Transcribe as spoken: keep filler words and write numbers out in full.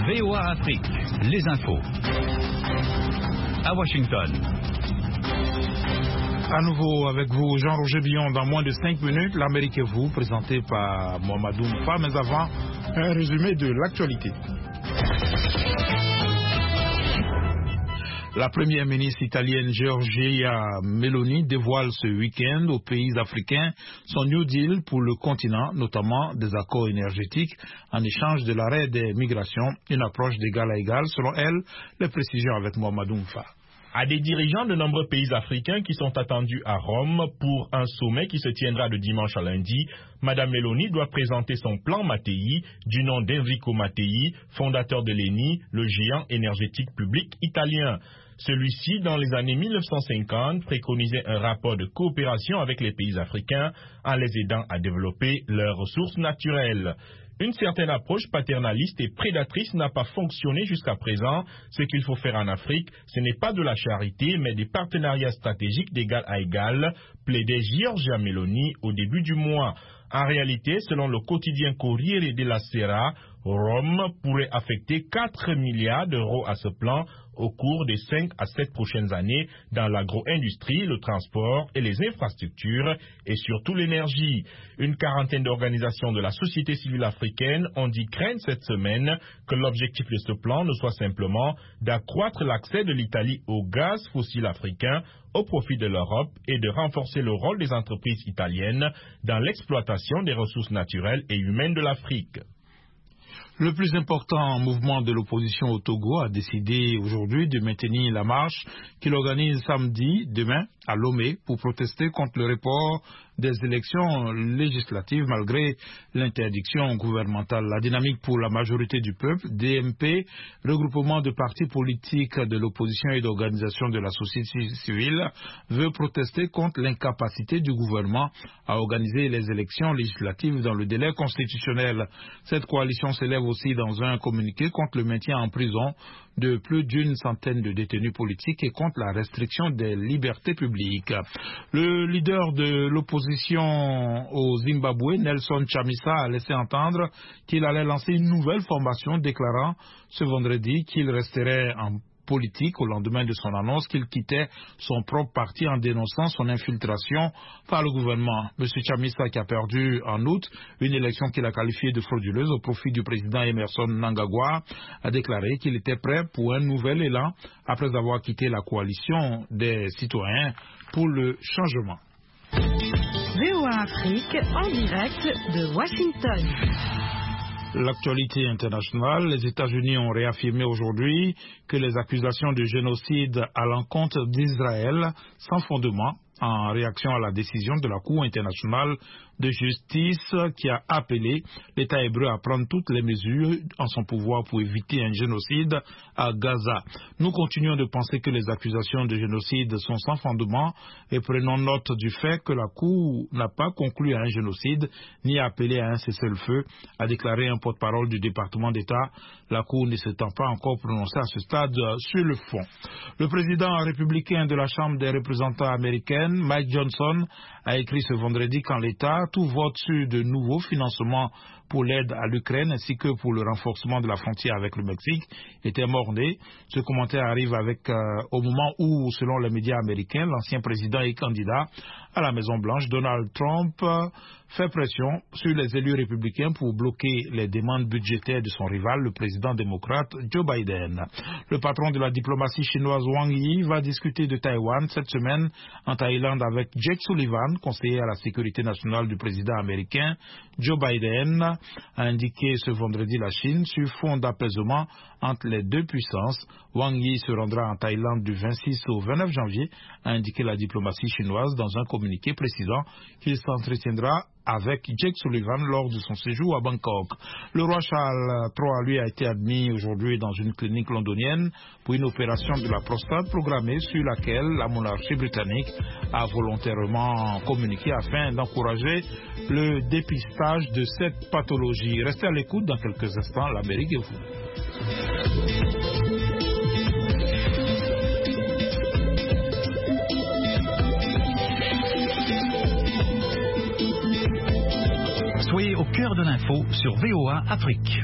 V O A Afrique, les infos. À Washington. À nouveau avec vous, Jean-Roger Billon, dans moins de cinq minutes, l'Amérique et vous, présenté par Mohamedou Moufa, mais avant, un résumé de l'actualité. La première ministre italienne Giorgia Meloni dévoile ce week-end aux pays africains son New Deal pour le continent, notamment des accords énergétiques en échange de l'arrêt des migrations, une approche d'égal à égal, selon elle. Les précisions avec Mohamedou Moufa. À des dirigeants de nombreux pays africains qui sont attendus à Rome pour un sommet qui se tiendra de dimanche à lundi, Madame Meloni doit présenter son plan Mattei, du nom d'Enrico Mattei, fondateur de l'Eni, le géant énergétique public italien. Celui-ci, dans les années mille neuf cent cinquante, préconisait un rapport de coopération avec les pays africains en les aidant à développer leurs ressources naturelles. Une certaine approche paternaliste et prédatrice n'a pas fonctionné jusqu'à présent. Ce qu'il faut faire en Afrique, ce n'est pas de la charité, mais des partenariats stratégiques d'égal à égal, plaidait Giorgia Meloni au début du mois. En réalité, selon le quotidien Corriere della Sera, Rome pourrait affecter quatre milliards d'euros à ce plan au cours des cinq à sept prochaines années dans l'agro-industrie, le transport et les infrastructures et surtout l'énergie. Une quarantaine d'organisations de la société civile africaine ont dit craindre cette semaine que l'objectif de ce plan ne soit simplement d'accroître l'accès de l'Italie au gaz fossile africain au profit de l'Europe et de renforcer le rôle des entreprises italiennes dans l'exploitation des ressources naturelles et humaines de l'Afrique. Le plus important mouvement de l'opposition au Togo a décidé aujourd'hui de maintenir la marche qu'il organise samedi, demain, à Lomé, pour protester contre le report des élections législatives malgré l'interdiction gouvernementale. La dynamique pour la majorité du peuple, D M P, regroupement de partis politiques de l'opposition et d'organisations de la société civile, veut protester contre l'incapacité du gouvernement à organiser les élections législatives dans le délai constitutionnel. Cette coalition s'élève aussi dans un communiqué contre le maintien en prison de plus d'une centaine de détenus politiques et contre la restriction des libertés publiques. Le leader de l'opposition au Zimbabwe, Nelson Chamisa, a laissé entendre qu'il allait lancer une nouvelle formation, déclarant ce vendredi qu'il resterait en politique au lendemain de son annonce qu'il quittait son propre parti en dénonçant son infiltration par le gouvernement. M. Chamisa, qui a perdu en août une élection qu'il a qualifiée de frauduleuse au profit du président Emerson Mnangagwa, a déclaré qu'il était prêt pour un nouvel élan après avoir quitté la coalition des citoyens pour le changement. V O A Afrique en direct de Washington. L'actualité internationale, les États-Unis ont réaffirmé aujourd'hui que les accusations de génocide à l'encontre d'Israël sans fondement en réaction à la décision de la Cour internationale de justice qui a appelé l'État hébreu à prendre toutes les mesures en son pouvoir pour éviter un génocide à Gaza. Nous continuons de penser que les accusations de génocide sont sans fondement et prenons note du fait que la Cour n'a pas conclu à un génocide ni appelé à un cessez-le-feu, a déclaré un porte-parole du département d'État, la Cour ne s'étant pas encore prononcée à ce stade sur le fond. Le président républicain de la Chambre des représentants américaine, Mike Johnson, a écrit ce vendredi qu'en l'État, tout vote sur de nouveaux financements pour l'aide à l'Ukraine ainsi que pour le renforcement de la frontière avec le Mexique était mort-né. Ce commentaire arrive avec, euh, au moment où, selon les médias américains, l'ancien président et candidat à la Maison-Blanche, Donald Trump, euh, fait pression sur les élus républicains pour bloquer les demandes budgétaires de son rival, le président démocrate Joe Biden. Le patron de la diplomatie chinoise Wang Yi va discuter de Taïwan cette semaine en Thaïlande avec Jake Sullivan, conseiller à la sécurité nationale du président américain. Joe Biden a indiqué ce vendredi la Chine sur fond d'apaisement entre les deux puissances. Wang Yi se rendra en Thaïlande du vingt-six au vingt-neuf janvier, a indiqué la diplomatie chinoise dans un communiqué précisant qu'il s'entretiendra avec Jake Sullivan lors de son séjour à Bangkok. Le roi Charles trois, lui, a été admis aujourd'hui dans une clinique londonienne pour une opération de la prostate programmée sur laquelle la monarchie britannique a volontairement communiqué afin d'encourager le dépistage de cette pathologie. Restez à l'écoute, dans quelques instants, l'Amérique et vous. Soyez au cœur de l'info sur V O A Afrique.